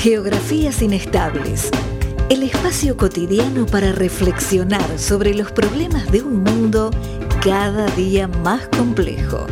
Geografías Inestables, el espacio cotidiano para reflexionar sobre los problemas de un mundo cada día más complejo.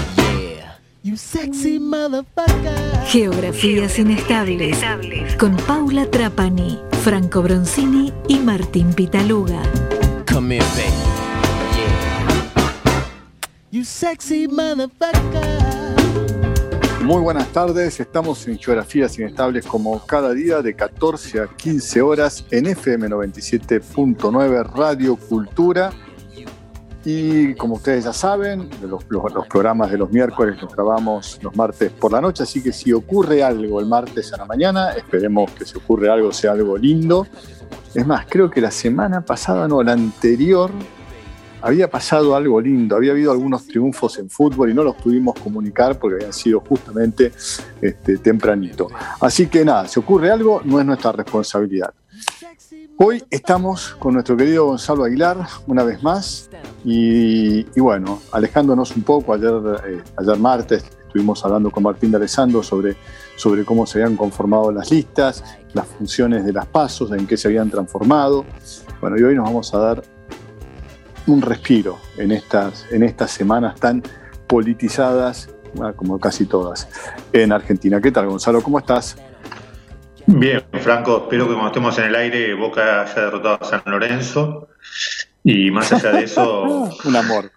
Geografías Inestables, con Paula Trapani, Franco Bronzini y Martín Pitaluga. Come here, baby. Yeah. You sexy motherfucker. Muy buenas tardes, estamos en Geografías Inestables como cada día de 14 a 15 horas en FM 97.9 Radio Cultura. Y como ustedes ya saben, los programas de los miércoles los grabamos los martes por la noche, así que si ocurre algo el martes a la mañana, esperemos que si ocurre algo sea algo lindo. Es más, creo que la semana pasada, no, la anterior, había pasado algo lindo, había habido algunos triunfos en fútbol y no los pudimos comunicar porque habían sido justamente tempranito. Así que nada, si ocurre algo, no es nuestra responsabilidad. Hoy estamos con nuestro querido Gonzalo Aguilar, una vez más, y bueno, alejándonos un poco, ayer martes estuvimos hablando con Martín D'Alessandro sobre cómo se habían conformado las listas, las funciones de las PASO, en qué se habían transformado. Bueno, y hoy nos vamos a dar un respiro en estas semanas tan politizadas, como casi todas, en Argentina. ¿Qué tal, Gonzalo? ¿Cómo estás? Bien, Franco, espero que cuando estemos en el aire Boca haya derrotado a San Lorenzo y más allá de eso... Un amor.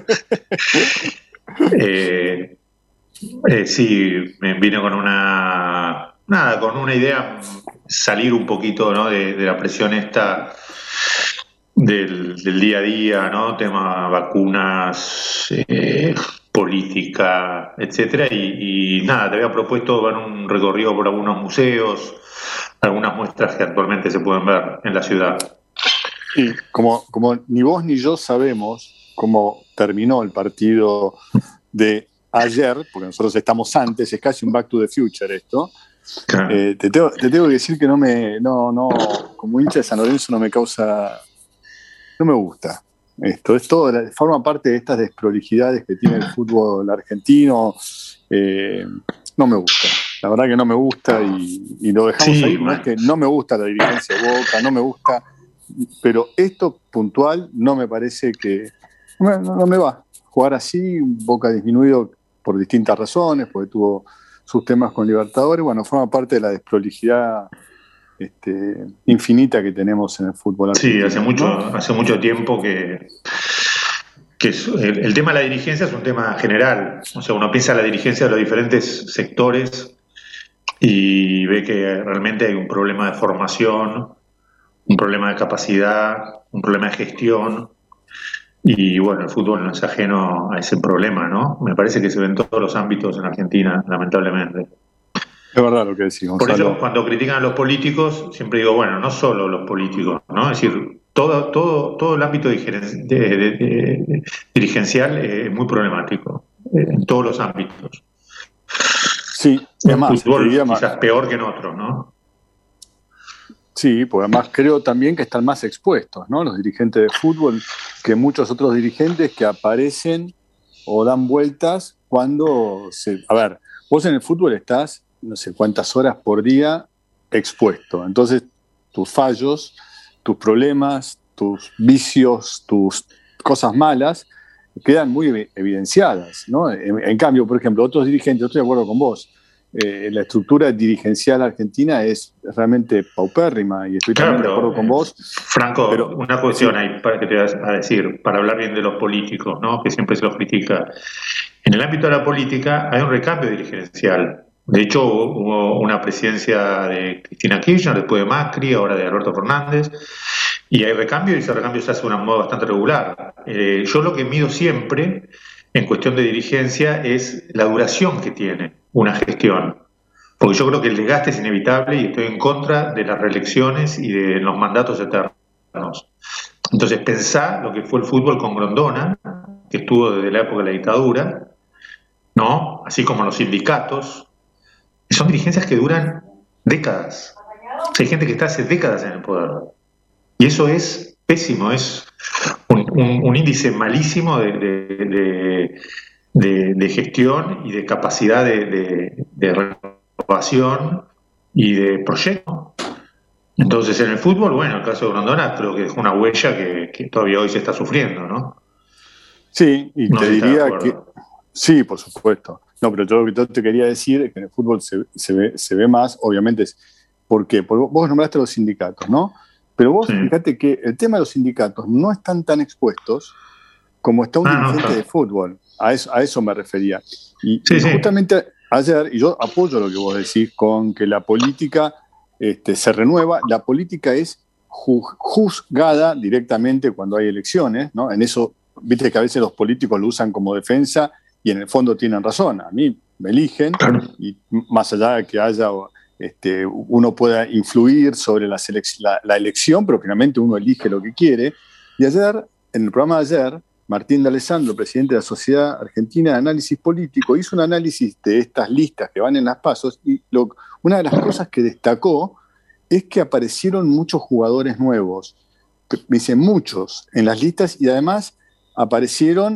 Sí, me vine con una idea, salir un poquito, ¿no? de la presión esta del día a día, ¿no? Tema vacunas, política, etcétera, y nada, te había propuesto dar un recorrido por algunos museos, algunas muestras que actualmente se pueden ver en la ciudad. Sí, como ni vos ni yo sabemos cómo terminó el partido de ayer, porque nosotros estamos antes, es casi un Back to the Future esto. Claro. Te tengo que decir que no, como hincha de San Lorenzo no me gusta. Esto es todo, forma parte de estas desprolijidades que tiene el fútbol argentino. No me gusta, la verdad que no me gusta y lo dejamos ahí. No es que no me gusta la dirigencia de Boca, no me gusta, pero esto puntual no me parece que no me va. Jugar así, Boca disminuido por distintas razones, porque tuvo sus temas con Libertadores, bueno, forma parte de la desprolijidad infinita que tenemos en el fútbol argentino. Sí, hace mucho tiempo que el tema de la dirigencia es un tema general. O sea, uno piensa en la dirigencia de los diferentes sectores y ve que realmente hay un problema de formación, un problema de capacidad, un problema de gestión. Y bueno, el fútbol no es ajeno a ese problema, ¿no? Me parece que se ve en todos los ámbitos en Argentina, lamentablemente. Es verdad lo que decís, Gonzalo. Por eso, cuando critican a los políticos, siempre digo, bueno, no solo los políticos, ¿no? Es decir, todo el ámbito dirigencial es muy problemático, en todos los ámbitos. Sí, además, el fútbol quizás peor que en otros, ¿no? Sí, porque además creo también que están más expuestos, ¿no? Los dirigentes de fútbol que muchos otros dirigentes que aparecen o dan vueltas cuando A ver, vos en el fútbol estás no sé cuántas horas por día expuesto. Entonces, tus fallos, tus problemas, tus vicios, tus cosas malas quedan muy evidenciadas, ¿no? En cambio, por ejemplo, otros dirigentes, yo estoy de acuerdo con vos, la estructura dirigencial argentina es realmente paupérrima y estoy también de acuerdo con vos. Franco, pero una cuestión ahí para que te vas a decir, para hablar bien de los políticos, ¿no? Que siempre se los critica. En el ámbito de la política hay un recambio dirigencial. De hecho, hubo una presidencia de Cristina Kirchner, después de Macri, ahora de Alberto Fernández, y hay recambio y ese recambio se hace de una modo bastante regular. Yo lo que mido siempre en cuestión de dirigencia es la duración que tiene una gestión, porque yo creo que el desgaste es inevitable y estoy en contra de las reelecciones y de los mandatos eternos. Entonces pensá lo que fue el fútbol con Grondona, que estuvo desde la época de la dictadura, ¿no? Así como los sindicatos. Son dirigencias que duran décadas. Hay gente que está hace décadas en el poder. Y eso es pésimo, es un índice malísimo de gestión y de capacidad de renovación y de proyecto. Entonces, en el fútbol, bueno, el caso de Grondona creo que dejó una huella que todavía hoy se está sufriendo, ¿no? Sí, y No te sé si diría estás de que acuerdo. sí, por supuesto. No, pero yo lo que yo te quería decir es que en el fútbol se ve más, obviamente. ¿Por qué? Porque vos nombraste los sindicatos, ¿no? Pero vos Sí. fíjate que el tema de los sindicatos no están tan expuestos como está un No, dirigente está. de fútbol. A eso me refería. Y Sí. justamente ayer, y yo apoyo lo que vos decís con que la política se renueva, la política es juzgada directamente cuando hay elecciones, ¿no? En eso, viste que a veces los políticos lo usan como defensa y en el fondo tienen razón. A mí me eligen Claro. y más allá de que haya uno pueda influir sobre la elección, pero finalmente uno elige lo que quiere. Y ayer, en el programa de ayer, Martín D'Alessandro, presidente de la Sociedad Argentina de Análisis Político, hizo un análisis de estas listas que van en las PASOs y una de las cosas que destacó es que aparecieron muchos jugadores nuevos, dicen muchos, en las listas y además aparecieron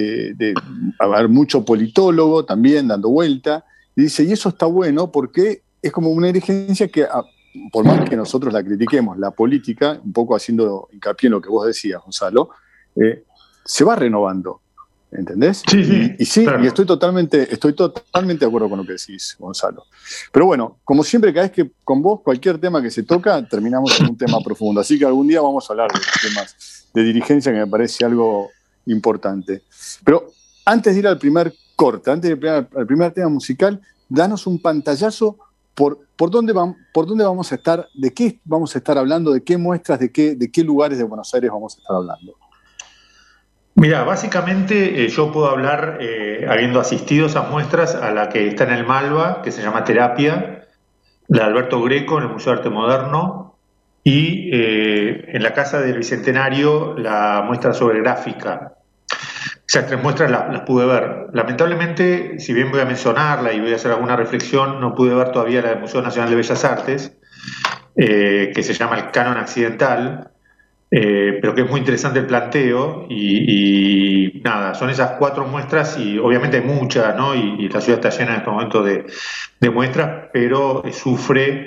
a ver, mucho politólogo también dando vuelta, y dice, y eso está bueno porque es como una dirigencia que, por más que nosotros la critiquemos, la política, un poco haciendo hincapié en lo que vos decías, Gonzalo, se va renovando, ¿entendés? Sí, Y sí, claro. y estoy totalmente de acuerdo con lo que decís, Gonzalo. Pero bueno, como siempre, cada vez que con vos, cualquier tema que se toca, terminamos en un tema profundo. Así que algún día vamos a hablar de temas de dirigencia, que me parece algo importante. Pero antes de ir al primer corte, antes de ir al primer tema musical, danos un pantallazo por dónde vamos a estar, de qué vamos a estar hablando, de qué muestras, de qué lugares de Buenos Aires vamos a estar hablando. Mira, básicamente yo puedo hablar, habiendo asistido a esas muestras, a la que está en el Malva, que se llama Terapia, la de Alberto Greco en el Museo de Arte Moderno, y en la Casa del Bicentenario la muestra sobre gráfica. Esas tres muestras las pude ver. Lamentablemente, si bien voy a mencionarla y voy a hacer alguna reflexión, no pude ver todavía la del Museo Nacional de Bellas Artes, que se llama El Canon Accidental, pero que es muy interesante el planteo y nada, son esas cuatro muestras y obviamente hay muchas, ¿no? Y la ciudad está llena en este momento de muestras, pero sufre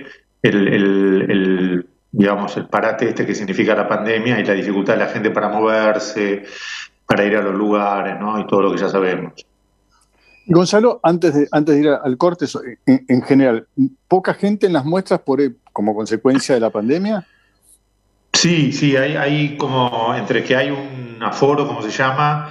digamos, el parate que significa la pandemia y la dificultad de la gente para moverse, para ir a los lugares, ¿no? Y todo lo que ya sabemos. Y Gonzalo, antes de ir al corte, en general, ¿poca gente en las muestras como consecuencia de la pandemia? Sí, hay como entre que hay un aforo, como se llama,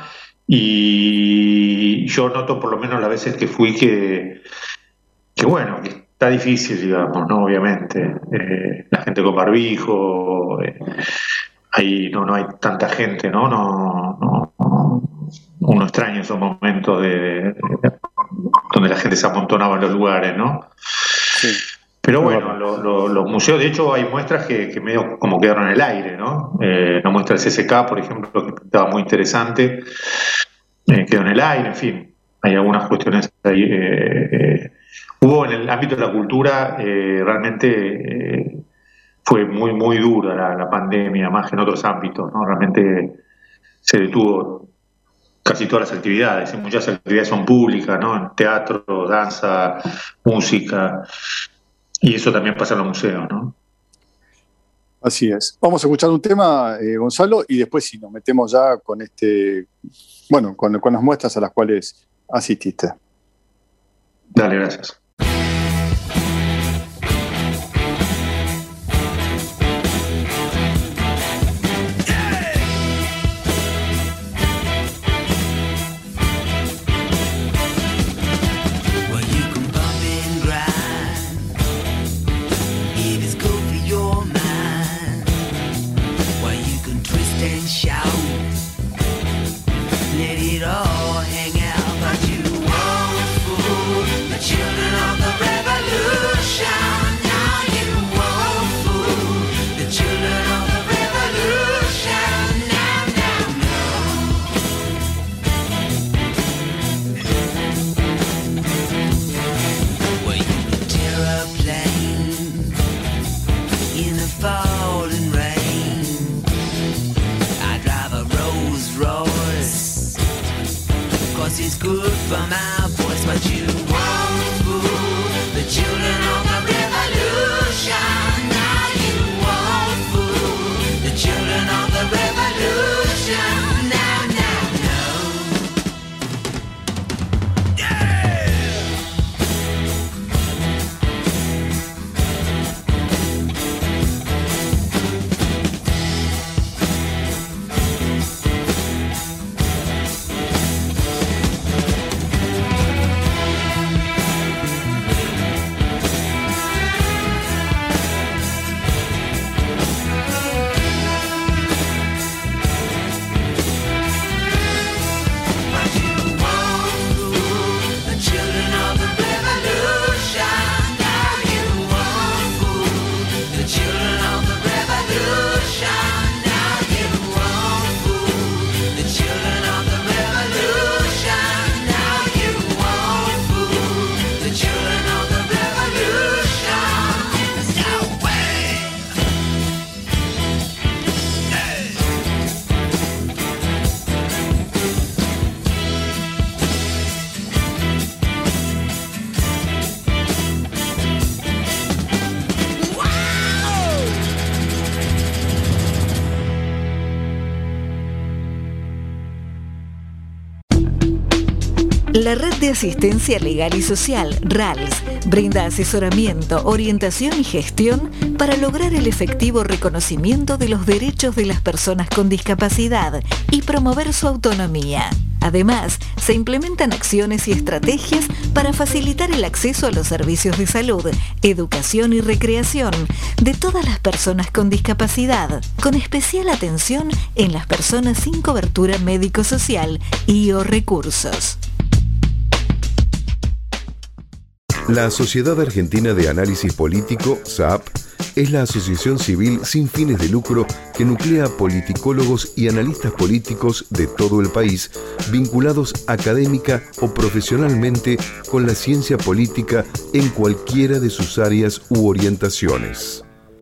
y yo noto por lo menos las veces que fui que bueno, que está difícil, digamos, ¿no? Obviamente. La gente con barbijo, ahí no hay tanta gente, ¿no? No, uno extraña esos momentos donde la gente se amontonaba en los lugares, ¿no? Sí. Pero bueno, los museos, de hecho, hay muestras que medio como quedaron en el aire, ¿no? La muestra del CCK, por ejemplo, que estaba muy interesante, quedó en el aire, en fin, hay algunas cuestiones ahí. Hubo en el ámbito de la cultura, realmente fue muy, muy dura la pandemia, más que en otros ámbitos, ¿no? Realmente se detuvo casi todas las actividades, y muchas actividades son públicas, ¿no? Teatro, danza, música. Y eso también pasa en los museos, ¿no? Así es. Vamos a escuchar un tema, Gonzalo, y después sí nos metemos ya con con las muestras a las cuales asististe. Dale, gracias. It's good for my voice, but you won't fool the children of the revolution. La Red de Asistencia Legal y Social, RALS, brinda asesoramiento, orientación y gestión para lograr el efectivo reconocimiento de los derechos de las personas con discapacidad y promover su autonomía. Además, se implementan acciones y estrategias para facilitar el acceso a los servicios de salud, educación y recreación de todas las personas con discapacidad, con especial atención en las personas sin cobertura médico-social y o recursos. La Sociedad Argentina de Análisis Político, SAAP, es la asociación civil sin fines de lucro que nuclea politicólogos y analistas políticos de todo el país vinculados académica o profesionalmente con la ciencia política en cualquiera de sus áreas u orientaciones.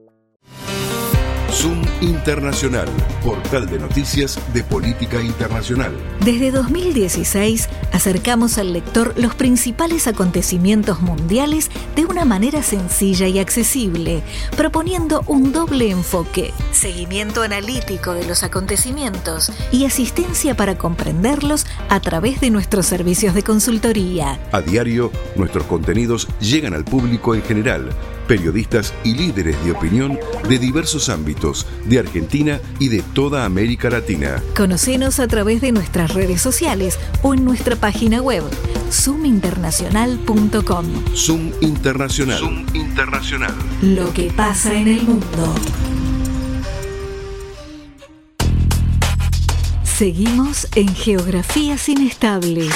Zoom Internacional, portal de noticias de política internacional. Desde 2016 acercamos al lector los principales acontecimientos mundiales de una manera sencilla y accesible, proponiendo un doble enfoque: seguimiento analítico de los acontecimientos y asistencia para comprenderlos a través de nuestros servicios de consultoría. A diario, nuestros contenidos llegan al público en general, periodistas y líderes de opinión de diversos ámbitos de Argentina y de toda América Latina. Conocenos a través de nuestras redes sociales o en nuestra página web zoominternacional.com. Zoom Internacional. Zoom Internacional. Lo que pasa en el mundo. Seguimos en Geografías Inestables.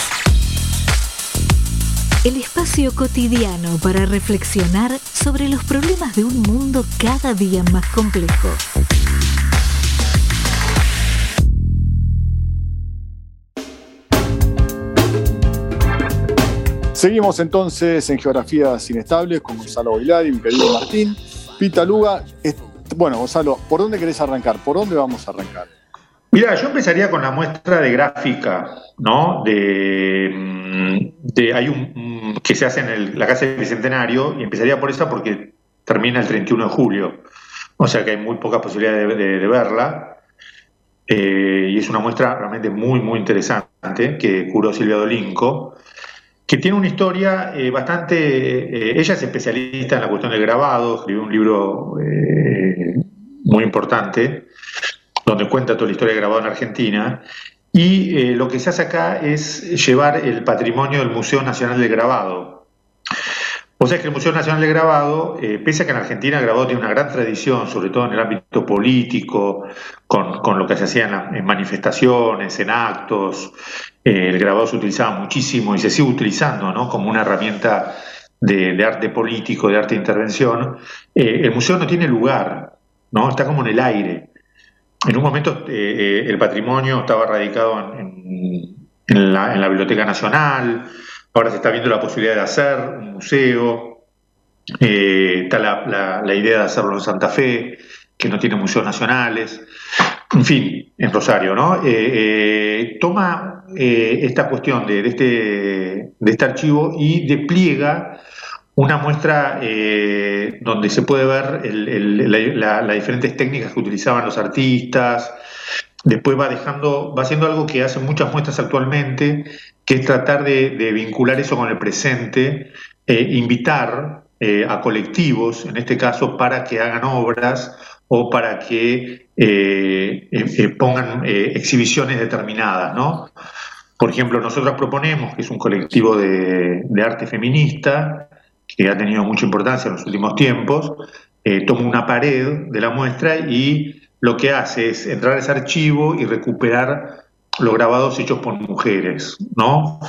El espacio cotidiano para reflexionar sobre los problemas de un mundo cada día más complejo. Seguimos entonces en Geografías Inestables con Gonzalo Boilari y mi querido Martín Pitaluga. Bueno, Gonzalo, ¿por dónde querés arrancar? ¿Por dónde vamos a arrancar? Mira, yo empezaría con la muestra de gráfica, ¿no? Hay un que se hace en la Casa del Bicentenario, y empezaría por esa porque termina el 31 de julio, o sea que hay muy poca posibilidad de verla, y es una muestra realmente muy, muy interesante que curó Silvia Dolinco, que tiene una historia bastante... ella es especialista en la cuestión del grabado, escribió un libro muy importante, donde cuenta toda la historia del grabado en Argentina, y lo que se hace acá es llevar el patrimonio del Museo Nacional del Grabado. O sea que el Museo Nacional del Grabado, pese a que en Argentina el grabado tiene una gran tradición, sobre todo en el ámbito político, con lo que se hacía en manifestaciones, en actos, el grabado se utilizaba muchísimo y se sigue utilizando, ¿no?, como una herramienta de arte político, de arte de intervención. El museo no tiene lugar, ¿no? Está como en el aire. En un momento el patrimonio estaba radicado en la Biblioteca Nacional, ahora se está viendo la posibilidad de hacer un museo, está la idea de hacerlo en Santa Fe, que no tiene museos nacionales, en fin, en Rosario, ¿no? Toma esta cuestión de este archivo y despliega una muestra donde se puede ver las diferentes técnicas que utilizaban los artistas. Después va haciendo algo que hacen muchas muestras actualmente, que es tratar de vincular eso con el presente, invitar a colectivos, en este caso, para que hagan obras o para que pongan exhibiciones determinadas, ¿no? Por ejemplo, nosotros proponemos, que es un colectivo de arte feminista, que ha tenido mucha importancia en los últimos tiempos, toma una pared de la muestra y lo que hace es entrar a ese archivo y recuperar los grabados hechos por mujeres, ¿no?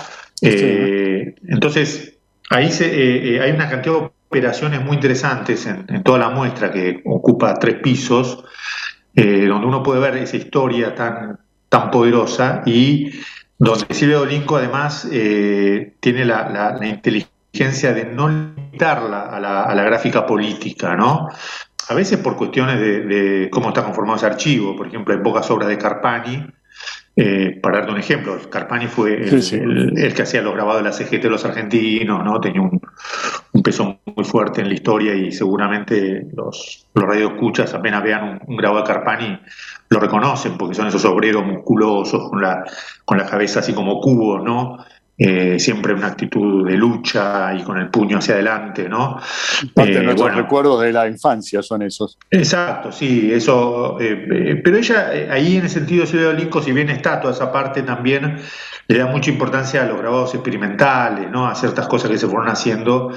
Entonces, ahí hay una cantidad de operaciones muy interesantes en toda la muestra, que ocupa 3 pisos, donde uno puede ver esa historia tan poderosa, y donde Silvia Dolinco además tiene la inteligencia de no limitarla a la gráfica política, ¿no? A veces por cuestiones de cómo está conformado ese archivo. Por ejemplo, hay pocas obras de Carpani. Para darte un ejemplo, Carpani fue el que hacía los grabados de la CGT de los argentinos, ¿no? Tenía un peso muy fuerte en la historia, y seguramente los radioescuchas apenas vean un grabado de Carpani lo reconocen, porque son esos obreros musculosos con la cabeza así como cubos, ¿no? siempre una actitud de lucha y con el puño hacia adelante, ¿no? Parte de nuestros recuerdos de la infancia son esos. Exacto, sí, eso. Pero ella, ahí en ese sentido, Silvia Olinco, si bien está toda esa parte, también le da mucha importancia a los grabados experimentales, ¿no? A ciertas cosas que se fueron haciendo,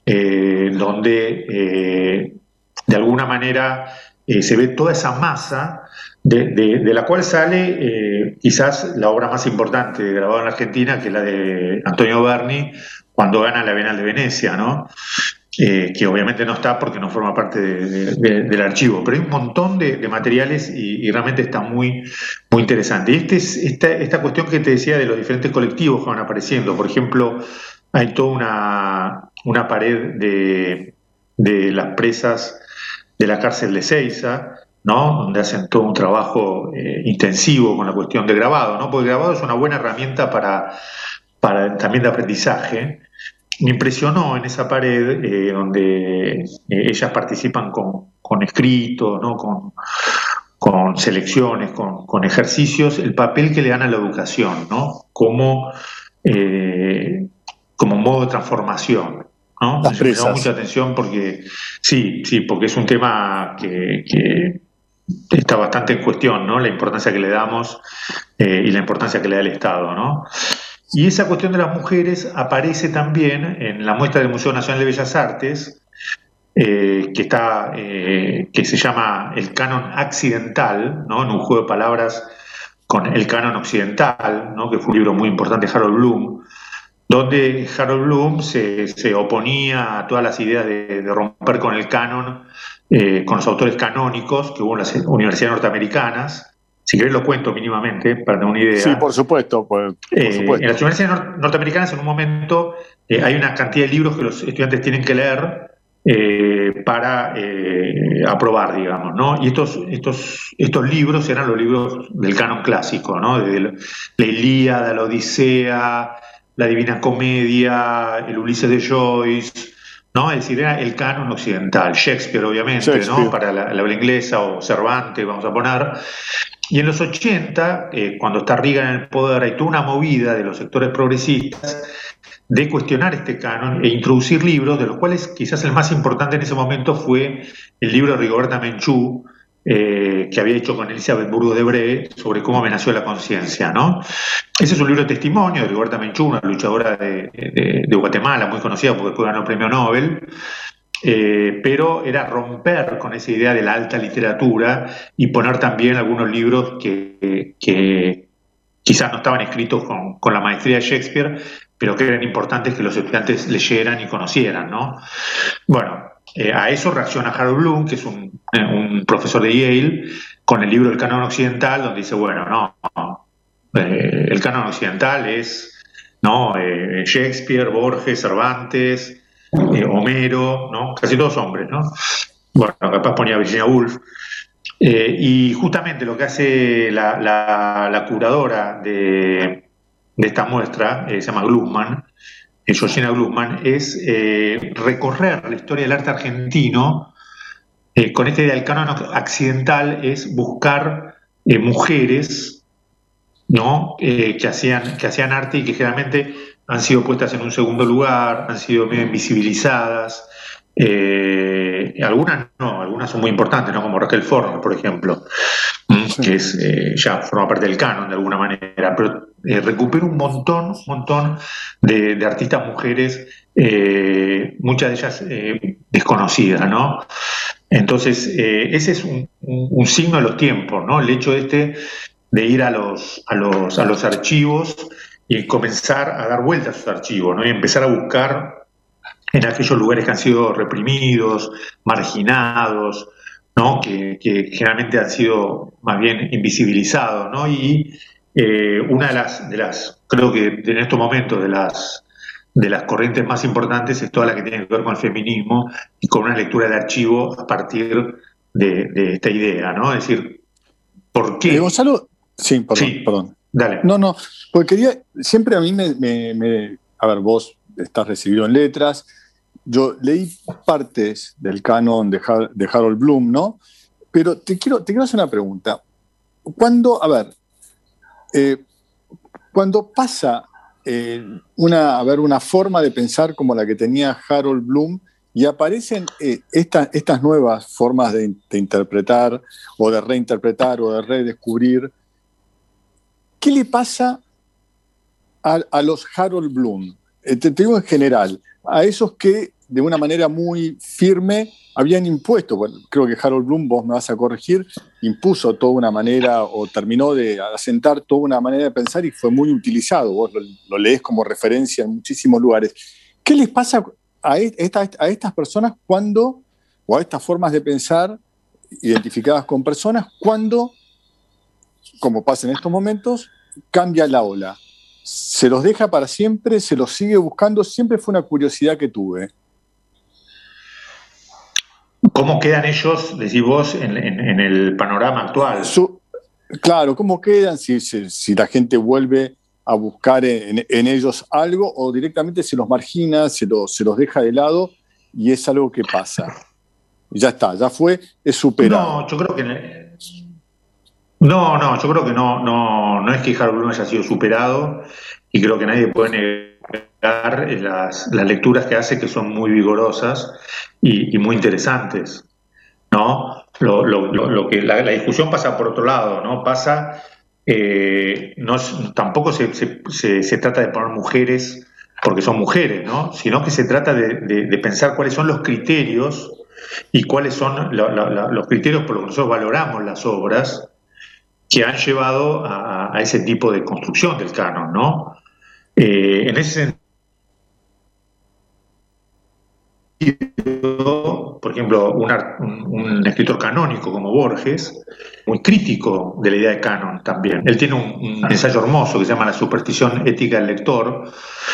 donde de alguna manera se ve toda esa masa de la cual sale quizás la obra más importante grabada en la Argentina, que es la de Antonio Berni, cuando gana la Bienal de Venecia, ¿no? Que obviamente no está porque no forma parte del archivo, pero hay un montón de materiales y realmente está muy, muy interesante. Y esta cuestión que te decía de los diferentes colectivos que van apareciendo, por ejemplo, hay toda una pared de las presas de la cárcel de Seiza, ¿no? Donde hacen todo un trabajo intensivo con la cuestión de grabado, ¿no? Porque el grabado es una buena herramienta para también de aprendizaje. Me impresionó en esa pared donde ellas participan con escritos, ¿no? Con selecciones, con ejercicios, el papel que le dan a la educación, ¿no? Como modo de transformación, ¿no? Me llamó mucha atención porque porque es un tema que está bastante en cuestión, ¿no? La importancia que le damos y la importancia que le da el Estado, ¿no? Y esa cuestión de las mujeres aparece también en la muestra del Museo Nacional de Bellas Artes, que se llama El Canon Accidental, ¿no? En un juego de palabras con El Canon Occidental, ¿no? Que fue un libro muy importante de Harold Bloom, donde Harold Bloom se oponía a todas las ideas de romper con el canon, con los autores canónicos que hubo en las universidades norteamericanas. Si querés lo cuento mínimamente para tener una idea. Sí, por supuesto. Por supuesto. En las universidades norteamericanas en un momento hay una cantidad de libros que los estudiantes tienen que leer para aprobar, digamos, ¿no? Y estos libros eran los libros del canon clásico, ¿no? De la Ilíada, la Odisea, la Divina Comedia, el Ulises de Joyce, ¿no? Es decir, era el canon occidental. Shakespeare, obviamente, ¿no? Para la habla inglesa, o Cervantes, vamos a poner. Y en los 80, cuando está Reagan en el poder, hay toda una movida de los sectores progresistas de cuestionar este canon e introducir libros, de los cuales quizás el más importante en ese momento fue el libro de Rigoberta Menchú, que había hecho con Elizabeth Burgos de Bre sobre cómo me nació la conciencia, ¿no? Ese es un libro de testimonio de Rigoberta Menchú, una luchadora de Guatemala, muy conocida porque después ganó el premio Nobel. Pero era romper con esa idea de la alta literatura y poner también algunos libros que quizás no estaban escritos con la maestría de Shakespeare, pero que eran importantes que los estudiantes leyeran y conocieran, ¿no? Bueno, a eso reacciona Harold Bloom, que es un profesor de Yale, con el libro El Canon Occidental, donde dice, bueno, el canon occidental es, ¿no? Shakespeare, Borges, Cervantes, Homero, ¿no? Casi todos hombres, ¿no? Bueno, capaz ponía Virginia Woolf. Y justamente lo que hace la curadora de esta muestra, se llama Glusman, Georgina Glusman, es recorrer la historia del arte argentino con esta idea del canon accidental, es buscar mujeres, ¿no? que hacían arte y que generalmente han sido puestas en un segundo lugar, han sido medio invisibilizadas. Algunas son muy importantes, ¿no? Como Raquel Forner, por ejemplo, que es, ya forma parte del canon de alguna manera, pero recupera un montón de artistas mujeres, muchas de ellas desconocidas, ¿no? Entonces, ese es un signo de los tiempos, ¿no? El hecho de ir a los archivos y comenzar a dar vueltas a sus archivos, ¿no? Y empezar a buscar en aquellos lugares que han sido reprimidos, marginados, ¿no? Que generalmente han sido más bien invisibilizados, ¿no? Y una de las creo que en estos momentos de las corrientes más importantes es toda la que tiene que ver con el feminismo y con una lectura de archivo a partir de esta idea, ¿no? Es decir, ¿por qué? Gonzalo, sí, perdón. Dale. No, porque siempre a mí a ver, vos estás recibido en letras, yo leí partes del canon de Harold Bloom, ¿no? Pero te quiero hacer una pregunta. Cuando pasa una forma de pensar como la que tenía Harold Bloom, y aparecen estas nuevas formas de interpretar o de reinterpretar o de redescubrir. ¿Qué le pasa a los Harold Bloom? Te digo en general, a esos que de una manera muy firme habían impuesto, bueno, creo que Harold Bloom, vos me vas a corregir, impuso toda una manera o terminó de asentar toda una manera de pensar y fue muy utilizado, vos lo lees como referencia en muchísimos lugares. ¿Qué les pasa a estas personas cuando, o a estas formas de pensar identificadas con personas, cuando, como pasa en estos momentos, cambia la ola? ¿Se los deja para siempre? ¿Se los sigue buscando? Siempre fue una curiosidad que tuve. ¿Cómo quedan ellos, decís vos, en el panorama actual? Claro, ¿cómo quedan? Si la gente vuelve a buscar en ellos algo, o directamente se los margina, se los deja de lado y es algo que pasa. Ya está, ya fue, es superado. No, yo creo que no es que Harold Bloom haya sido superado, y creo que nadie puede negar las lecturas que hace, que son muy vigorosas y muy interesantes, ¿no? Lo que la discusión pasa por otro lado, ¿no? Pasa, tampoco se trata de poner mujeres porque son mujeres, ¿no? Sino que se trata de pensar cuáles son los criterios y cuáles son los criterios por los que nosotros valoramos las obras que han llevado a ese tipo de construcción del canon, ¿no? En ese sentido, por ejemplo, un escritor canónico como Borges, muy crítico de la idea de canon también. Él tiene un ensayo hermoso que se llama La superstición ética del lector,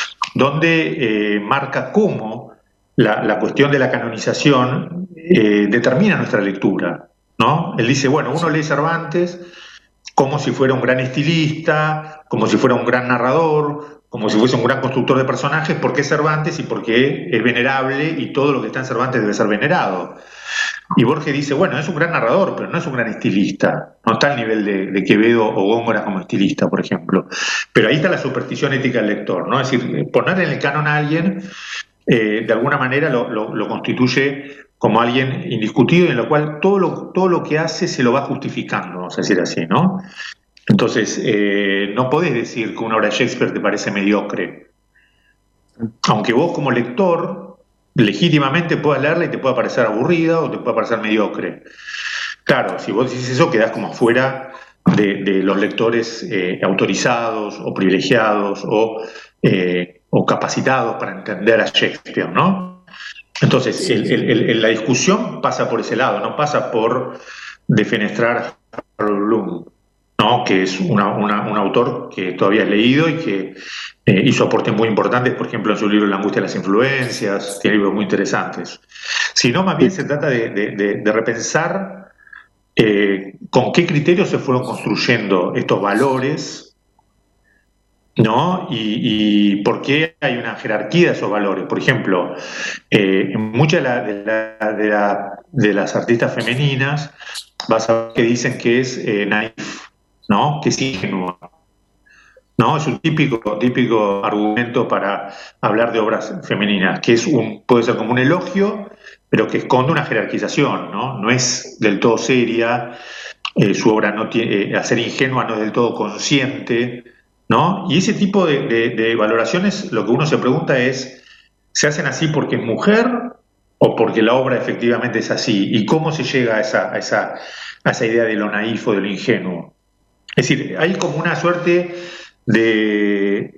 donde marca cómo la cuestión de la canonización determina nuestra lectura, ¿no? Él dice, bueno, uno lee Cervantes como si fuera un gran estilista, como si fuera un gran narrador, como si fuese un gran constructor de personajes, porque es Cervantes y porque es venerable y todo lo que está en Cervantes debe ser venerado. Y Borges dice, bueno, es un gran narrador, pero no es un gran estilista. No está al nivel de Quevedo o Góngora como estilista, por ejemplo. Pero ahí está la superstición ética del lector, ¿no? Es decir, poner en el canon a alguien, de alguna manera lo constituye como alguien indiscutido, en lo cual todo lo que hace se lo va justificando, vamos a decir así, ¿no? Entonces, no podés decir que una obra de Shakespeare te parece mediocre, aunque vos como lector legítimamente puedas leerla y te pueda parecer aburrida o te pueda parecer mediocre. Claro, si vos decís eso, quedás como fuera de los lectores autorizados o privilegiados o capacitados para entender a Shakespeare, ¿no? Entonces, la discusión pasa por ese lado, no pasa por defenestrar a Harold Bloom, ¿no? Que es un autor que todavía he leído y que hizo aportes muy importantes, por ejemplo, en su libro La angustia de las influencias, tiene libros muy interesantes. Sino más bien se trata de repensar con qué criterios se fueron construyendo estos valores, ¿no? Y por qué hay una jerarquía de esos valores. Por ejemplo, muchas de las artistas femeninas vas a ver que dicen que es naif, ¿no? Que es ingenua, ¿no? Es un típico argumento para hablar de obras femeninas, que puede ser como un elogio, pero que esconde una jerarquización, ¿no? No es del todo seria, su obra no tiene, al ser ingenua no es del todo consciente, ¿no? Y ese tipo de valoraciones, lo que uno se pregunta es, ¿se hacen así porque es mujer o porque la obra efectivamente es así? ¿Y cómo se llega a esa idea de lo naif o de lo ingenuo? Es decir, hay como una suerte de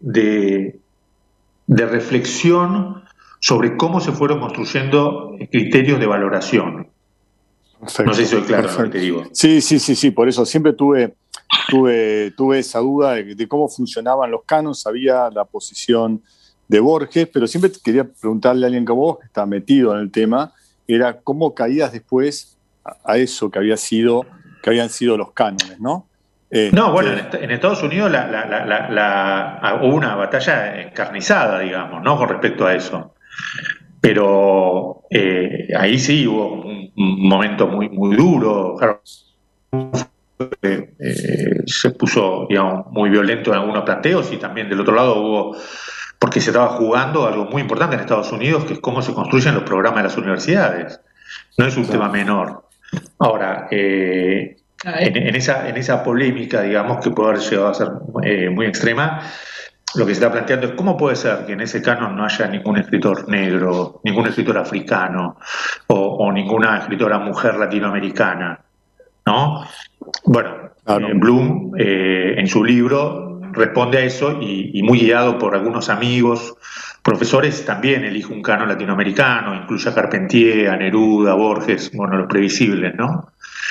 reflexión sobre cómo se fueron construyendo criterios de valoración. Perfecto, no sé si soy claro en lo que te digo. Sí, por eso siempre tuve esa duda de cómo funcionaban los canons, sabía la posición de Borges, pero siempre quería preguntarle a alguien como vos, que está metido en el tema, era cómo caías después a eso que habían sido los cánones, ¿no? No, bueno, en Estados Unidos hubo una batalla encarnizada, digamos, ¿no? Con respecto a eso. Pero ahí sí hubo un momento muy, muy duro. Fue se puso, digamos, muy violento en algunos planteos, y también del otro lado hubo, porque se estaba jugando algo muy importante en Estados Unidos, que es cómo se construyen los programas de las universidades. No es un tema menor. Ahora, en esa polémica, digamos, que puede haber llegado a ser muy extrema, lo que se está planteando es cómo puede ser que en ese canon no haya ningún escritor negro, ningún escritor africano o ninguna escritora mujer latinoamericana, ¿no? Bueno, claro. Bloom en su libro responde a eso, y muy guiado por algunos amigos, profesores, también elige un canon latinoamericano, incluye a Carpentier, a Neruda, a Borges, bueno, los previsibles, ¿no?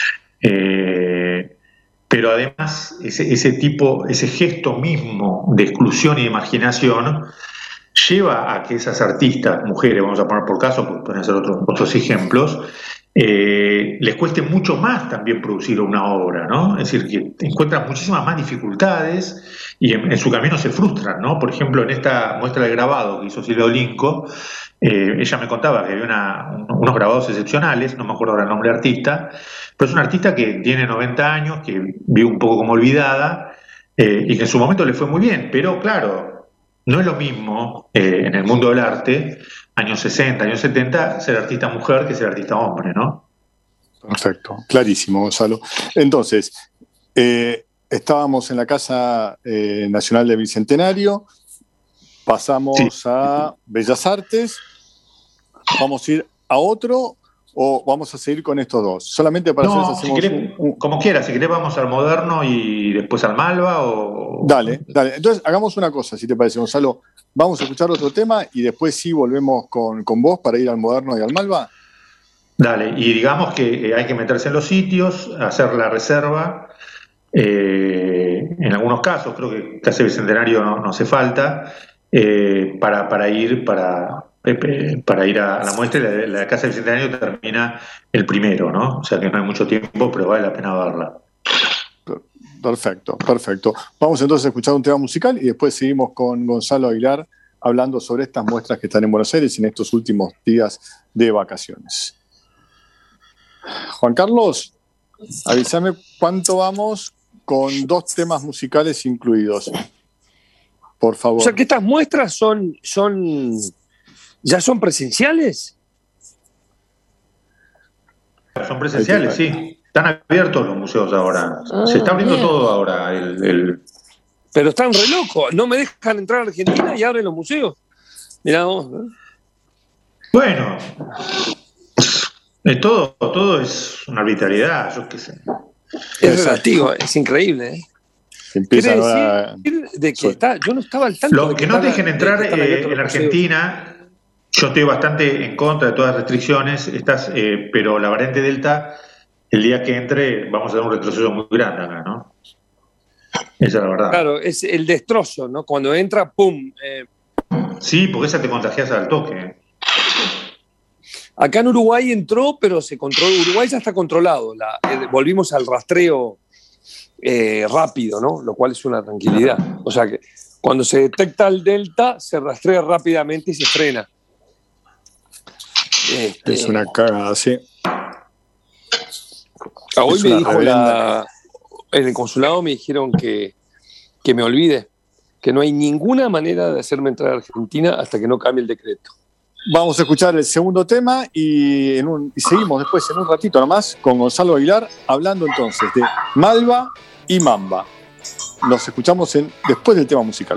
Pero además ese gesto mismo de exclusión y de marginación lleva a que esas artistas, mujeres, vamos a poner por caso, porque pueden ser otros ejemplos, les cueste mucho más también producir una obra, ¿no? Es decir, que encuentran muchísimas más dificultades y en su camino se frustran, ¿no? Por ejemplo, en esta muestra de grabado que hizo Silvia Olinco, ella me contaba que había unos grabados excepcionales, no me acuerdo ahora el nombre del artista, pero es una artista que tiene 90 años, que vive un poco como olvidada, y que en su momento le fue muy bien, pero claro, no es lo mismo en el mundo del arte, años 60, años 70, ser artista mujer que ser artista hombre, ¿no? Perfecto, clarísimo, Gonzalo. Entonces, estábamos en la Casa Nacional del Bicentenario, pasamos a Bellas Artes, ¿vamos a ir a otro o vamos a seguir con estos dos? Solamente para hacer si querés, como quieras, si querés vamos al Moderno y después al Malva o... Dale. Entonces hagamos una cosa, si te parece, Gonzalo. Vamos a escuchar otro tema y después sí volvemos con vos para ir al Moderno y al Malva. Dale, y digamos que hay que meterse en los sitios, hacer la reserva. En algunos casos, creo que Casa Bicentenario no hace falta, para ir a la muestra. La Casa Bicentenario termina el 1, ¿no? O sea que no hay mucho tiempo, pero vale la pena verla. Perfecto. Vamos entonces a escuchar un tema musical y después seguimos con Gonzalo Aguilar hablando sobre estas muestras que están en Buenos Aires en estos últimos días de vacaciones. Juan Carlos, avísame cuánto vamos con 2 temas musicales incluidos, por favor. O sea que estas muestras ¿ya son presenciales? Son presenciales, sí. Están abiertos los museos ahora. Se está abriendo todo ahora. Pero están re locos. No me dejan entrar a Argentina y abren los museos. Mirá vos, ¿no? Bueno, todo es una arbitrariedad, yo qué sé. Es relativo, es increíble, ¿eh? Empiezan Quiere decir de que yo no estaba al tanto. Lo que no dejen entrar en Argentina, yo estoy bastante en contra de todas las restricciones, pero la variante Delta, el día que entre, vamos a dar un retroceso muy grande acá, ¿no? Esa es la verdad. Claro, es el destrozo, ¿no? Cuando entra, ¡pum! Sí, porque esa te contagias al toque. Acá en Uruguay entró, pero se controló. Uruguay ya está controlado. Volvimos al rastreo rápido, ¿no? Lo cual es una tranquilidad. O sea que cuando se detecta el Delta, se rastrea rápidamente y se frena. Es una cagada, sí. Hoy me dijo en el consulado me dijeron que me olvide, que no hay ninguna manera de hacerme entrar a Argentina hasta que no cambie el decreto. Vamos a escuchar el segundo tema y seguimos después en un ratito nomás con Gonzalo Aguilar hablando entonces de Malva y Mamba. Nos escuchamos después del tema musical.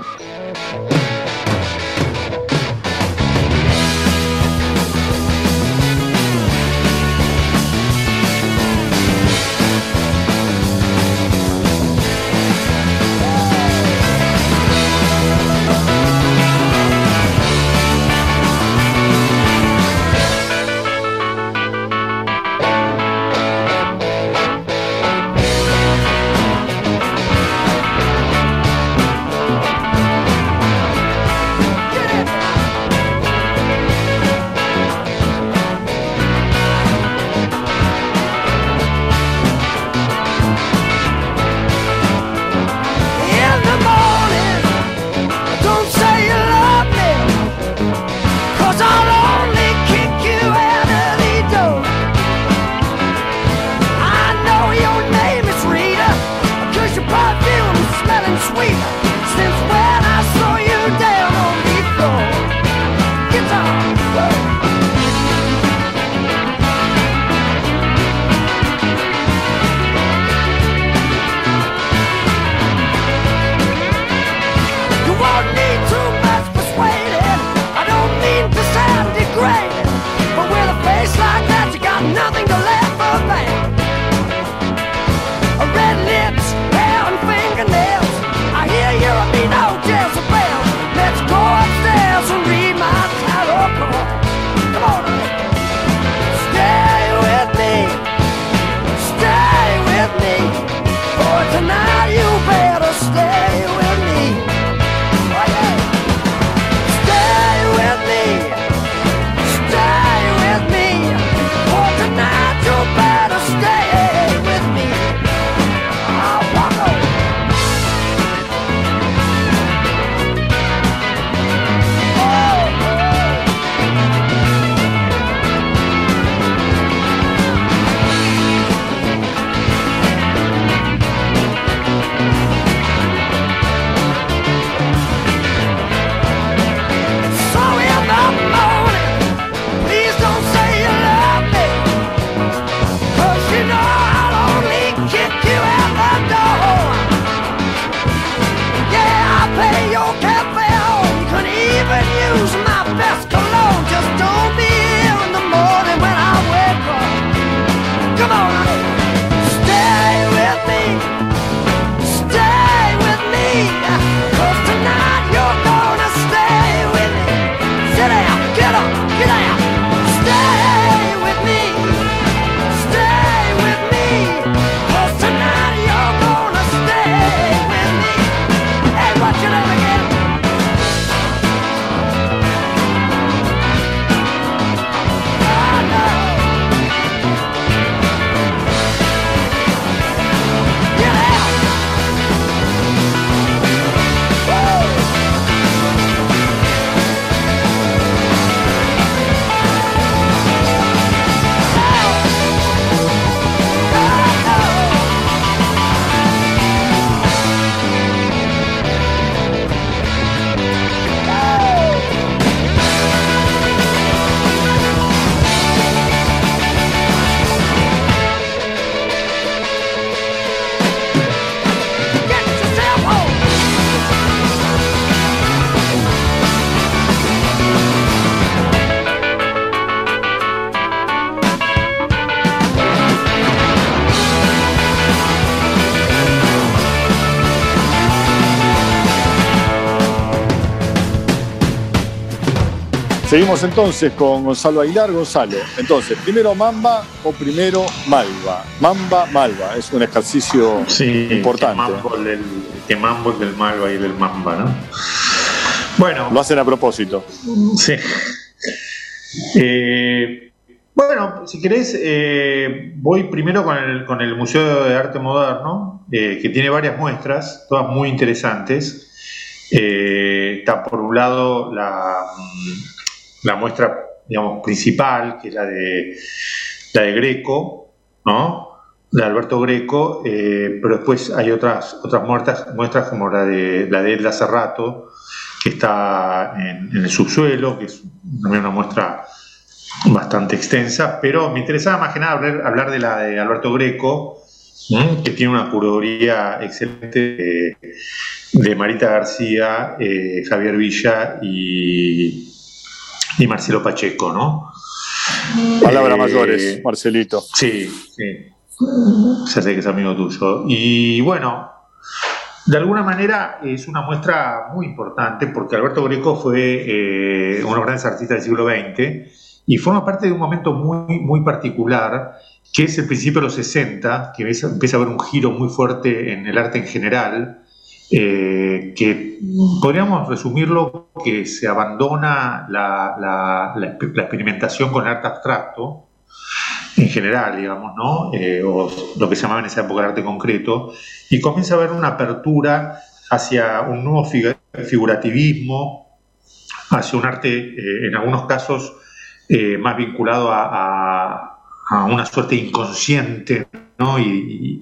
Seguimos entonces con Gonzalo Aguilar. Gonzalo, entonces, ¿primero Mamba o primero Malva? Mamba-Malva, es un ejercicio importante. Que Mambo el del Malva y del Mamba, ¿no? Bueno. Lo hacen a propósito. Sí. Bueno, si querés, voy primero con el Museo de Arte Moderno, que tiene varias muestras, todas muy interesantes. Está por un lado la muestra, digamos, principal, que es la de Greco, ¿no? La de Alberto Greco, pero después hay otras muestras como la de Edla Cerrato, que está en el subsuelo, que es también una muestra bastante extensa, pero me interesaba más que nada hablar de la de Alberto Greco, que tiene una curaduría excelente de Marita García, Javier Villa y Marcelo Pacheco, ¿no? Palabras mayores, Marcelito. Sí. Ya sé que es amigo tuyo. Y bueno, de alguna manera es una muestra muy importante porque Alberto Greco fue uno de los grandes artistas del siglo XX y forma parte de un momento muy, muy particular, que es el principio de los 60, que empieza a haber un giro muy fuerte en el arte en general, que podríamos resumirlo que se abandona la experimentación con el arte abstracto en general, digamos, ¿no? O lo que se llamaba en esa época el arte concreto, y comienza a haber una apertura hacia un nuevo figurativismo, hacia un arte, en algunos casos, más vinculado a una suerte inconsciente, ¿no? y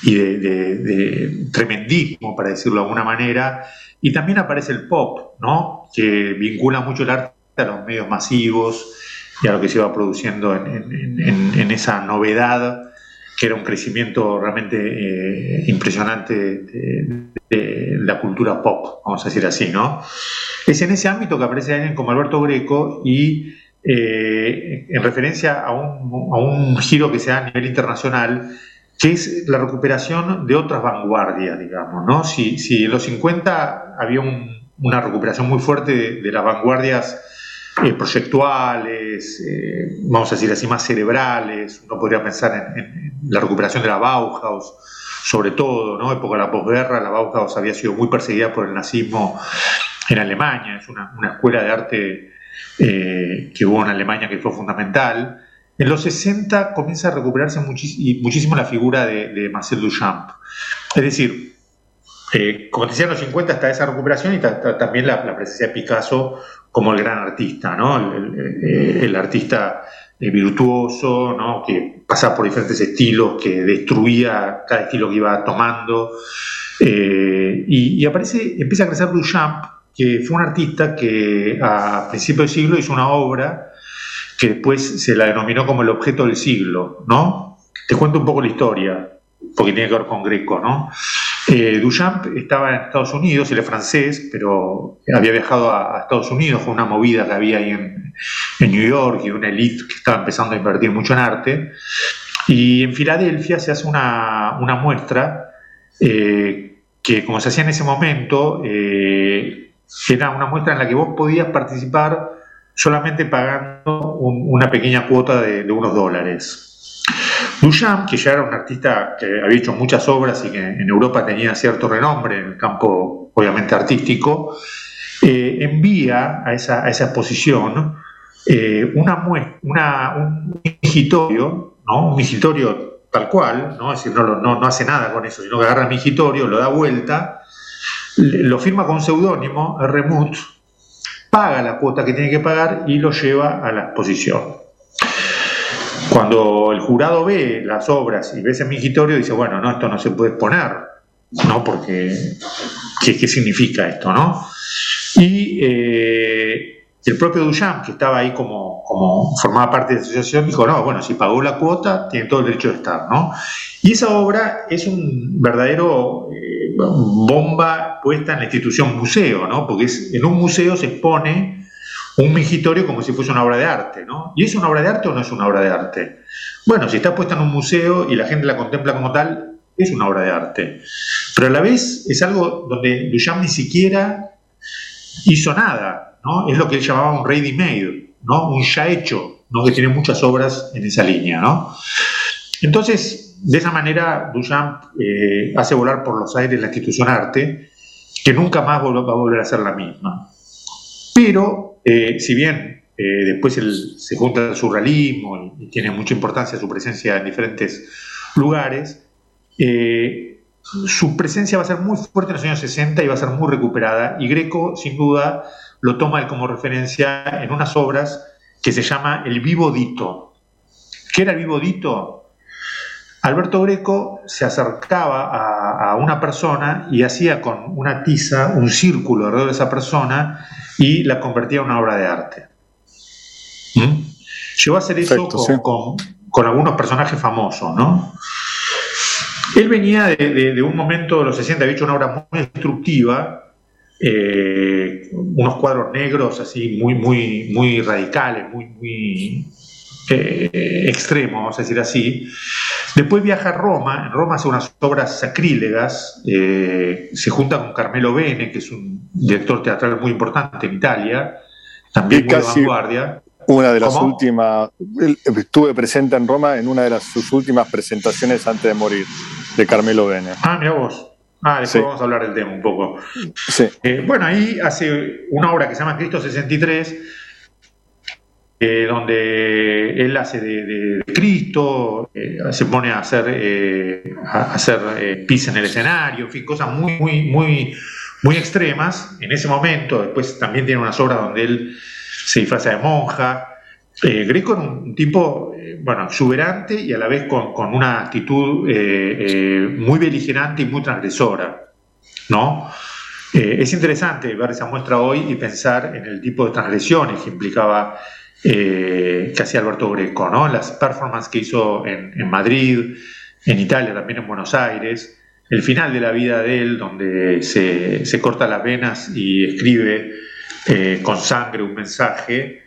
de tremendismo, para decirlo de alguna manera. Y también aparece el pop, ¿no? Que vincula mucho el arte a los medios masivos y a lo que se iba produciendo en esa novedad, que era un crecimiento realmente impresionante de la cultura pop, vamos a decir así, ¿no? Es en ese ámbito que aparece alguien como Alberto Greco y en referencia a un giro que se da a nivel internacional, que es la recuperación de otras vanguardias, digamos, ¿no? Si en los 50 había una recuperación muy fuerte de las vanguardias proyectuales, vamos a decir así, más cerebrales, uno podría pensar en la recuperación de la Bauhaus, sobre todo, ¿no? Época de la posguerra, la Bauhaus había sido muy perseguida por el nazismo en Alemania, es una escuela de arte que hubo en Alemania que fue fundamental. En los 60 comienza a recuperarse muchísimo la figura de Marcel Duchamp. Es decir, como te decía, en los 50 está esa recuperación y está también la presencia de Picasso como el gran artista, ¿no? El artista virtuoso, ¿no? Que pasaba por diferentes estilos, que destruía cada estilo que iba tomando. Y empieza a crecer Duchamp, que fue un artista que a principios del siglo hizo una obra que después se la denominó como el objeto del siglo, ¿no? Te cuento un poco la historia, porque tiene que ver con Greco, ¿no? Duchamp estaba en Estados Unidos, él es francés, pero había viajado a Estados Unidos con una movida que había ahí en New York y una élite que estaba empezando a invertir mucho en arte. Y en Filadelfia se hace una muestra que, como se hacía en ese momento, era una muestra en la que vos podías participar solamente pagando una pequeña cuota de unos $. Duchamp, que ya era un artista que había hecho muchas obras y que en Europa tenía cierto renombre en el campo, obviamente, artístico, envía a esa exposición un mingitorio, ¿no? Un mingitorio tal cual, ¿no? Es decir, no hace nada con eso, sino que agarra el mingitorio, lo da vuelta, lo firma con un seudónimo, R. Muth, paga la cuota que tiene que pagar y lo lleva a la exposición. Cuando el jurado ve las obras y ve ese mingitorio, dice, bueno, no, esto no se puede exponer, ¿no? Porque, ¿qué significa esto, no? Y el propio Duchamp, que estaba ahí como formaba parte de la asociación, dijo, no, bueno, si pagó la cuota, tiene todo el derecho de estar, ¿no? Y esa obra es un verdadero bomba puesta en la institución museo, ¿no? Porque en un museo se expone un mingitorio como si fuese una obra de arte, ¿no? ¿Y es una obra de arte o no es una obra de arte? Bueno, si está puesta en un museo y la gente la contempla como tal, es una obra de arte. Pero a la vez es algo donde Duchamp ni siquiera hizo nada, ¿no? Es lo que él llamaba un ready-made, ¿no? Un ya hecho, ¿no? Que tiene muchas obras en esa línea, ¿no? Entonces, de esa manera, Duchamp hace volar por los aires la institución arte, que nunca más va a volver a ser la misma. Pero, si bien después se junta el surrealismo y tiene mucha importancia su presencia en diferentes lugares, su presencia va a ser muy fuerte en los años 60 y va a ser muy recuperada, y Greco, sin duda, lo toma él como referencia en unas obras que se llama el vivo dito. ¿Qué era el vivo dito? Alberto Greco se acercaba a una persona y hacía con una tiza un círculo alrededor de esa persona y la convertía en una obra de arte. Llegó a hacer eso con algunos personajes famosos, ¿no? Él venía de un momento de los 60, había hecho una obra muy destructiva, unos cuadros negros así muy radicales, muy extremos, vamos a decir así. Después viaja a Roma, en Roma hace unas obras sacrílegas, se junta con Carmelo Bene, que es un director teatral muy importante en Italia, también muy de vanguardia. Una de las últimas, estuve presente en Roma en una de sus últimas presentaciones antes de morir, de Carmelo Bene. Ah, mira vos. Después vamos a hablar del tema un poco. Sí. Bueno, ahí hace una obra que se llama Cristo 63, donde él hace de Cristo, se pone a hacer pis en el escenario, en fin, cosas muy extremas en ese momento. Después también tiene unas obras donde él se disfraza de monja. Greco era un tipo exuberante y a la vez con una actitud muy beligerante y muy transgresora, ¿no? Es interesante ver esa muestra hoy y pensar en el tipo de transgresiones que implicaba que hacía Alberto Greco, ¿no? Las performances que hizo en Madrid, en Italia, también en Buenos Aires, el final de la vida de él, donde se corta las venas y escribe con sangre un mensaje,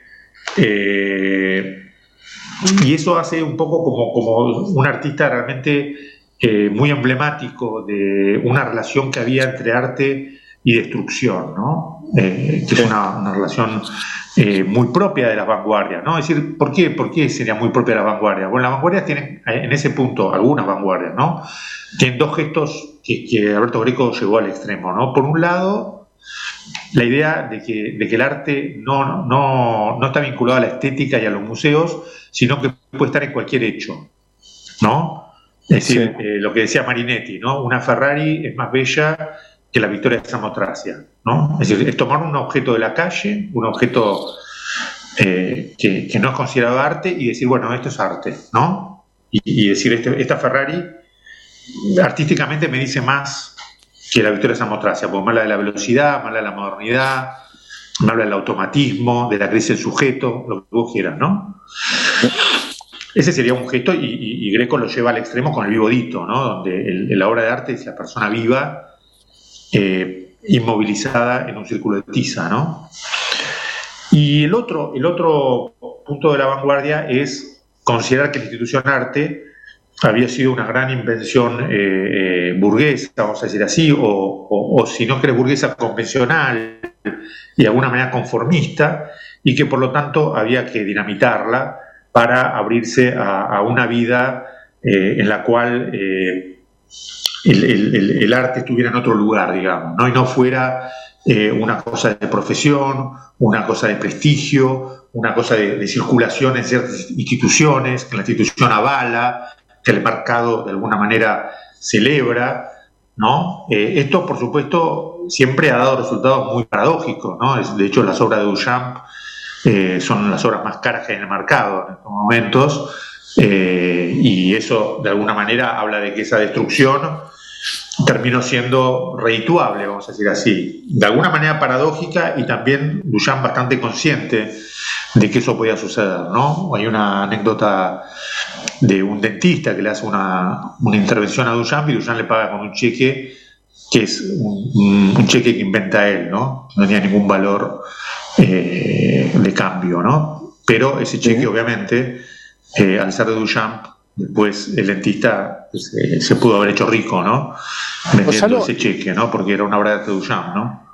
y eso hace un poco como un artista realmente muy emblemático de una relación que había entre arte y destrucción, ¿no? Que es una relación muy propia de las vanguardias, ¿no? Es decir, ¿por qué sería muy propia de las vanguardias? Bueno, las vanguardias tienen en ese punto, algunas vanguardias, ¿no? Tienen dos gestos que Alberto Greco llevó al extremo, ¿no? Por un lado, la idea de que el arte no está vinculado a la estética y a los museos, sino que puede estar en cualquier hecho, ¿no? Es decir, lo que decía Marinetti, ¿no? Una Ferrari es más bella que la victoria de Samotracia, ¿no? Es decir, es tomar un objeto de la calle, un objeto que no es considerado arte, y decir, bueno, esto es arte, ¿no? Y decir, esta Ferrari artísticamente me dice más que la victoria de Samotracia, porque me habla de la velocidad, me habla de la modernidad, me habla del automatismo, de la crisis del sujeto, lo que vos quieras, ¿no? Ese sería un gesto, y Greco lo lleva al extremo con el vivo dito, ¿no? Donde la obra de arte es la persona viva, inmovilizada en un círculo de tiza, ¿no? Y el otro punto de la vanguardia es considerar que la institución arte había sido una gran invención burguesa, vamos a decir así, o si no querés burguesa, convencional y de alguna manera conformista, y que por lo tanto había que dinamitarla para abrirse a una vida en la cual el arte estuviera en otro lugar, digamos, ¿no? Y no fuera una cosa de profesión, una cosa de prestigio, una cosa de circulación en ciertas instituciones, que la institución avala, que el mercado de alguna manera celebra, ¿no? Esto, por supuesto, siempre ha dado resultados muy paradójicos, ¿no? De hecho, las obras de Duchamp son las obras más caras que hay en el mercado en estos momentos, y eso, de alguna manera, habla de que esa destrucción terminó siendo redituable, vamos a decir así. De alguna manera paradójica, y también Duchamp bastante consciente de que eso podía suceder, ¿no? Hay una anécdota de un dentista que le hace una intervención a Duchamp y Duchamp le paga con un cheque que es un cheque que inventa él, ¿no? No tenía ningún valor de cambio, ¿no? Pero ese cheque, obviamente, al ser de Duchamp, después el dentista se pudo haber hecho rico, ¿no? Vendiendo ese cheque, ¿no? Porque era una obra de Duchamp, ¿no?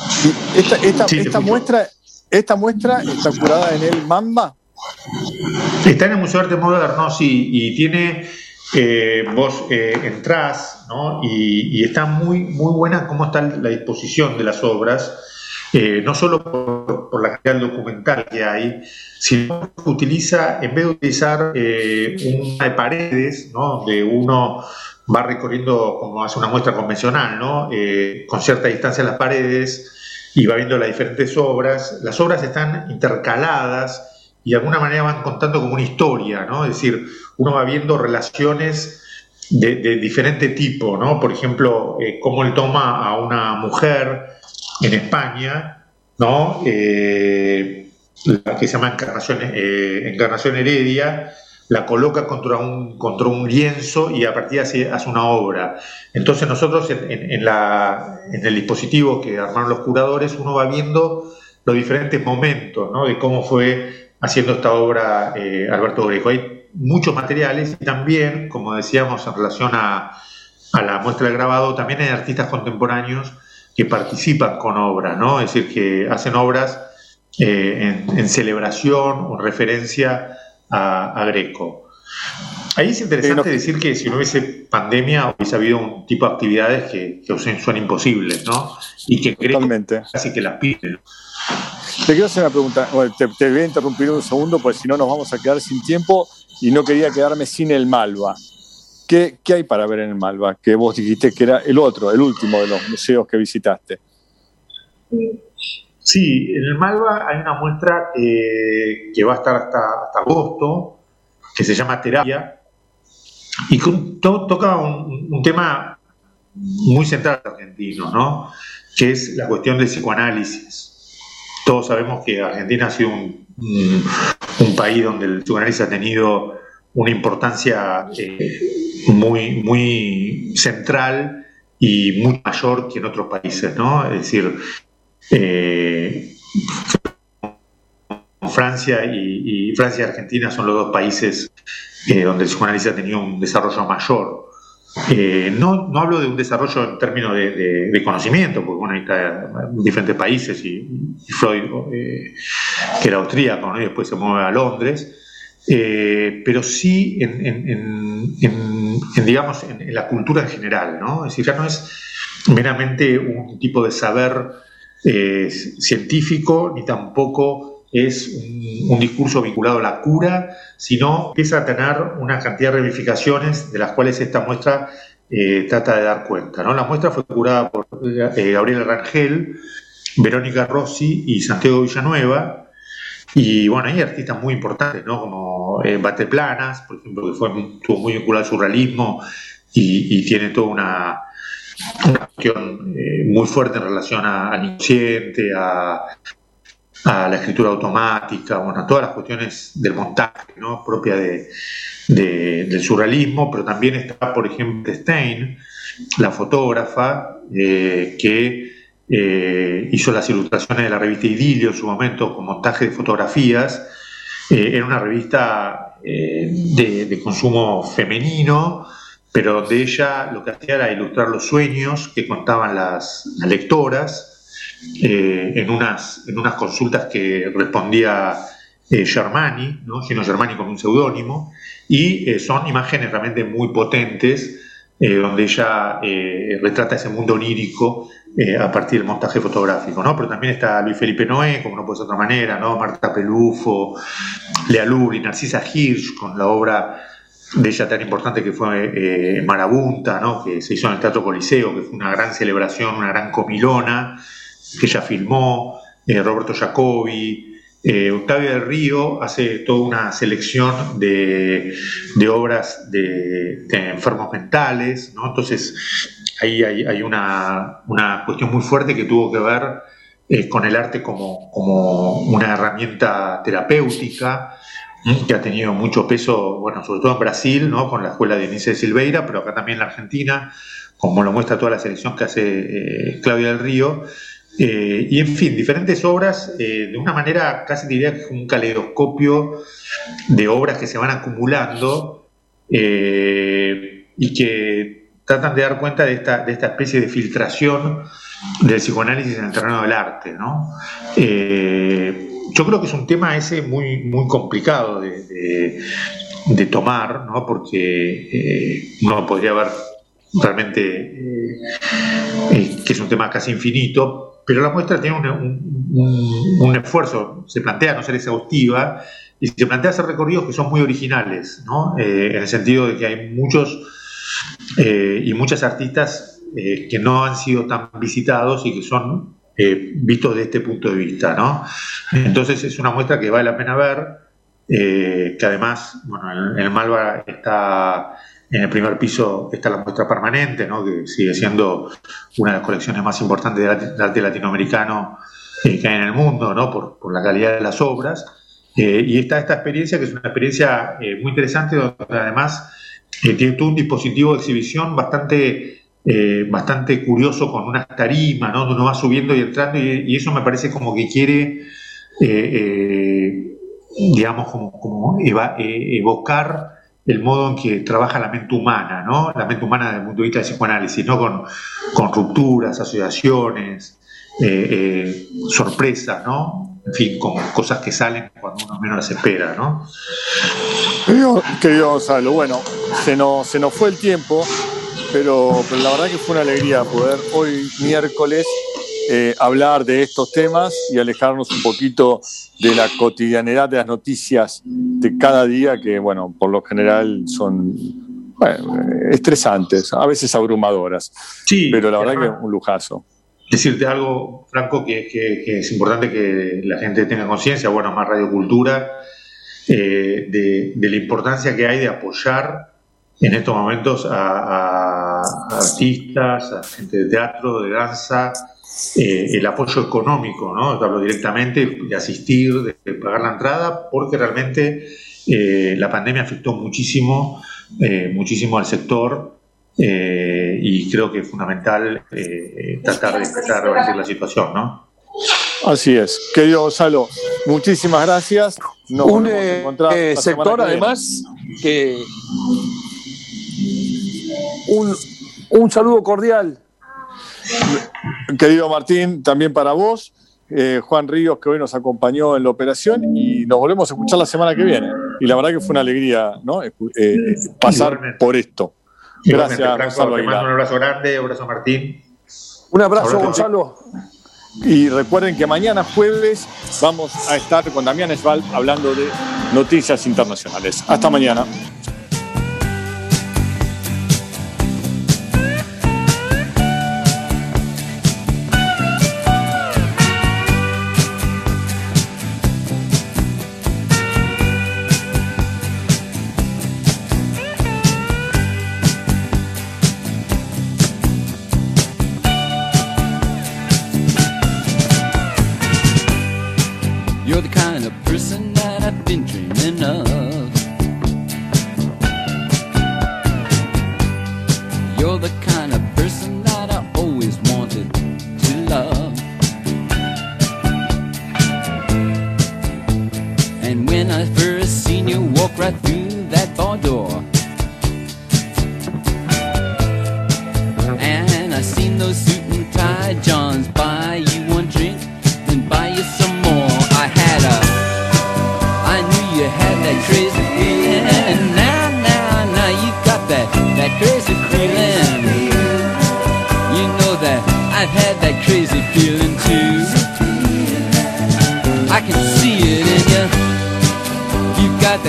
Esta muestra está curada en el MAMBA. Está en el Museo de Arte Moderno, sí, y tiene, vos entrás, ¿no? Y está muy, muy buena cómo está la disposición de las obras, no solo por la calidad documental que hay, sino que utiliza, en vez de utilizar una de paredes, ¿no? Donde uno va recorriendo como hace una muestra convencional, ¿no? Con cierta distancia a las paredes, y va viendo las diferentes obras. Las obras están intercaladas y de alguna manera van contando como una historia, ¿no? Es decir, uno va viendo relaciones de diferente tipo, ¿no? Por ejemplo, cómo él toma a una mujer en España, ¿no? La que se llama Encarnación Heredia, la coloca contra un lienzo y a partir de ahí hace una obra. Entonces nosotros en el dispositivo que armaron los curadores, uno va viendo los diferentes momentos, ¿no? De cómo fue haciendo esta obra Alberto Greco. Hay muchos materiales y también, como decíamos en relación a la muestra del grabado, también hay artistas contemporáneos que participan con obras, ¿no? Es decir, que hacen obras en celebración o en referencia a Greco. Ahí es interesante decir que si no hubiese pandemia hubiese habido un tipo de actividades que son imposibles, ¿no? Y que Greco casi que las pide, ¿no? Te quiero hacer una pregunta. Bueno, te voy a interrumpir un segundo porque si no nos vamos a quedar sin tiempo y no quería quedarme sin el Malva. ¿Qué hay para ver en el Malva? Que vos dijiste que era el último de los museos que visitaste. Sí, en el Malva hay una muestra que va a estar hasta agosto, que se llama Terapia, y toca un tema muy central argentino, ¿no? Que es la cuestión del psicoanálisis. Todos sabemos que Argentina ha sido un país donde el psicoanálisis ha tenido una importancia muy, muy central y muy mayor que en otros países, ¿no? Es decir, Francia y Argentina son los dos países donde el psicoanálisis ha tenido un desarrollo mayor. No hablo de un desarrollo en términos de conocimiento, porque bueno, ahí está en diferentes países y Freud, que era austríaco, ¿no? Y después se mueve a Londres, pero sí digamos, en la cultura en general, ¿no? Es decir, ya no es meramente un tipo de saber científico, ni tampoco es un discurso vinculado a la cura, sino empieza a tener una cantidad de ramificaciones de las cuales esta muestra trata de dar cuenta, ¿no? La muestra fue curada por Gabriela Rangel, Verónica Rossi y Santiago Villanueva, y bueno, hay artistas muy importantes, ¿no? Como Batteplanas, por ejemplo, que estuvo muy vinculado al surrealismo y tiene toda una cuestión muy fuerte en relación al inconsciente, a la escritura automática, bueno, a todas las cuestiones del montaje, ¿no? Propia del surrealismo, pero también está, por ejemplo, Stein, la fotógrafa, que hizo las ilustraciones de la revista Idilio en su momento con montaje de fotografías. Era una revista de consumo femenino, pero donde ella lo que hacía era ilustrar los sueños que contaban las lectoras en unas consultas que respondía Germani, ¿no? Gino Germani con un seudónimo, y son imágenes realmente muy potentes, donde ella retrata ese mundo onírico a partir del montaje fotográfico, ¿no? Pero también está Luis Felipe Noé, como no puede ser de otra manera, ¿no? Marta Pelufo, Lea Lubri, Narcisa Hirsch, con la obra de ella tan importante que fue Marabunta, ¿no? Que se hizo en el Teatro Coliseo, que fue una gran celebración, una gran comilona, que ella filmó, Roberto Jacobi, Octavio del Río hace toda una selección de obras de enfermos mentales, ¿no? Entonces ahí hay una cuestión muy fuerte que tuvo que ver con el arte como una herramienta terapéutica, que ha tenido mucho peso, bueno, sobre todo en Brasil, ¿no? Con la escuela de Inés de Silveira, pero acá también en la Argentina, como lo muestra toda la selección que hace Claudia del Río. Y en fin, diferentes obras, de una manera casi diría que es un caleidoscopio de obras que se van acumulando y que tratan de dar cuenta de esta especie de filtración del psicoanálisis en el terreno del arte, ¿no? Yo creo que es un tema ese muy, muy complicado de tomar, ¿no? Porque uno podría ver realmente que es un tema casi infinito, pero la muestra tiene un esfuerzo, se plantea no ser exhaustiva y se plantea hacer recorridos que son muy originales, ¿no? En el sentido de que hay muchos y muchas artistas que no han sido tan visitados y que son vistos de este punto de vista, ¿no? Entonces es una muestra que vale la pena ver, que además, bueno, en el Malva está... En el primer piso está la muestra permanente, ¿no? Que sigue siendo una de las colecciones más importantes de arte latinoamericano que hay en el mundo, ¿no? Por la calidad de las obras. Y está esta experiencia, que es una experiencia muy interesante, donde además tiene todo un dispositivo de exhibición bastante curioso, con unas tarimas, ¿no? Donde uno va subiendo y entrando, y eso me parece como que quiere, digamos, como evocar el modo en que trabaja la mente humana, ¿no? La mente humana desde el punto de vista del psicoanálisis, ¿no? Con rupturas, asociaciones, sorpresas, ¿no? En fin, con cosas que salen cuando uno menos las espera, ¿no? Querido Gonzalo, bueno, se nos fue el tiempo, pero la verdad que fue una alegría poder hoy miércoles hablar de estos temas y alejarnos un poquito de la cotidianidad de las noticias de cada día, que, bueno, por lo general son estresantes, a veces abrumadoras. Sí, pero la verdad que es un lujazo. Decirte algo, Franco, que es importante que la gente tenga conciencia, bueno, más radiocultura, de la importancia que hay de apoyar en estos momentos a artistas, a gente de teatro, de danza, el apoyo económico, ¿no? Hablo directamente de asistir, de pagar la entrada, porque realmente la pandemia afectó muchísimo al sector, y creo que es fundamental tratar de empezar a revertir la situación, ¿no? Así es. Querido Gonzalo, muchísimas gracias. Un sector, además, que un saludo cordial. Querido Martín, también para vos, Juan Ríos, que hoy nos acompañó en la operación, y nos volvemos a escuchar la semana que viene. Y la verdad que fue una alegría, ¿no? Pasar por esto. Gracias, Gonzalo Aguilar. Te mando un abrazo grande, un abrazo Martín. Un abrazo, Gonzalo. Y recuerden que mañana jueves vamos a estar con Damián Esbal hablando de noticias internacionales. Hasta mañana. You're the kind of person that I've been dreaming of. You're the kind of person that I always wanted to love. And when I first seen you walk right through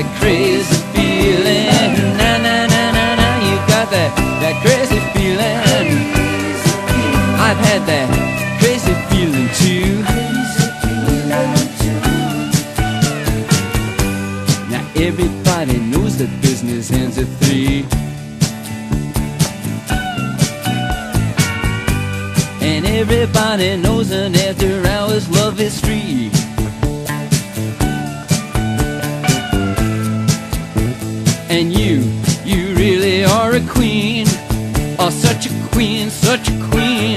the crazy feeling. Na na na na na, you got that crazy feeling. I've had that crazy feeling too. Now everybody knows that business ends at 3. And everybody knows an after hours love is free. And you really are a queen. Oh, such a queen, such a queen.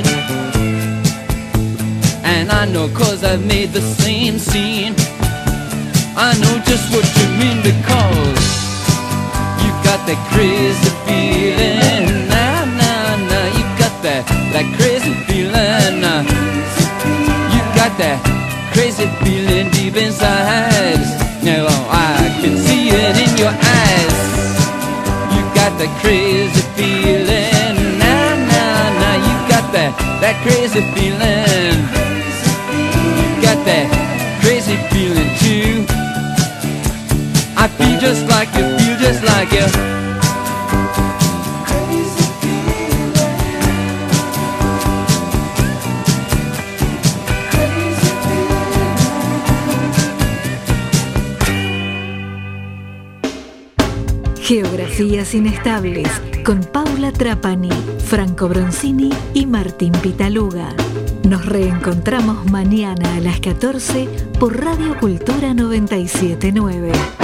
And I know 'cause I've made the same scene. I know just what you mean because you got that crazy feeling. Nah, nah, nah, you got that crazy feeling. You got that crazy feeling deep inside. Now I can see it in your eyes. You got that crazy feeling. Nah, nah, nah, you got that crazy feeling. You got that crazy feeling too. I feel just like you, feel just like you. Geografías Inestables con Paula Trapani, Franco Bronzini y Martín Pitaluga. Nos reencontramos mañana a las 14 por Radio Cultura 97.9.